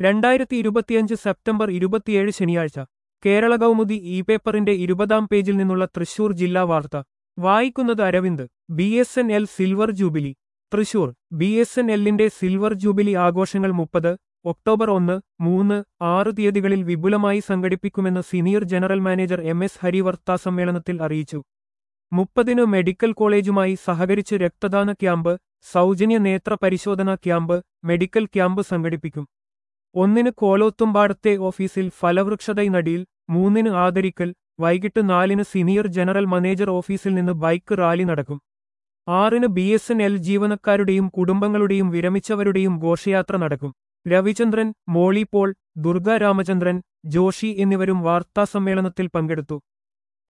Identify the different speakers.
Speaker 1: 2025 September 27 ശനിയാഴ്ച Kerala Kaumudi E പേപ്പറിന്റെ 20-ാം പേജിൽ നിന്നുള്ള തൃശൂർ ജില്ലാ വാർത്ത വായിക്കുന്നത് Aravind. BSNL silver jubilee. Thrissur. BSNLന്റെ സിൽവർ ജൂബിലി ആഘോഷങ്ങൾ 30, ഒക്ടോബർ 1, 3, 6 തീയതികളിൽ വിപുലമായി സംഘടിപ്പിക്കുമെന്ന് senior general manager MS Hari വാർത്താസമ്മേളനത്തിൽ അറിയിച്ചു. 30-ന് മെഡിക്കൽ കോളേജുമായി സഹകരിച്ച് രക്തദാന ക്യാമ്പ്, സൗജന്യ നേത്ര പരിശോധനാ ക്യാമ്പ്, മെഡിക്കൽ ക്യാമ്പ് സംഘടിപ്പിക്കും. 1-ന് കോലോത്തുംപാടത്തെ ഓഫീസിൽ ഫലവൃക്ഷതൈ നടീൽ, 3-ന് ആദരിക്കൽ, വൈകിട്ട് 4-ന് സീനിയർ ജനറൽ മാനേജർ ഓഫീസിൽ നിന്ന് ബൈക്ക് റാലി നടക്കും. 6-ന് BSNL ജീവനക്കാരുടെയും കുടുംബങ്ങളുടെയും വിരമിച്ചവരുടെയും ഘോഷയാത്ര നടക്കും. രവിചന്ദ്രൻ, മോളി പോൾ, ദുർഗ രാമചന്ദ്രൻ, ജോഷി എന്നിവരും വാർത്താസമ്മേളനത്തിൽ പങ്കെടുത്തു.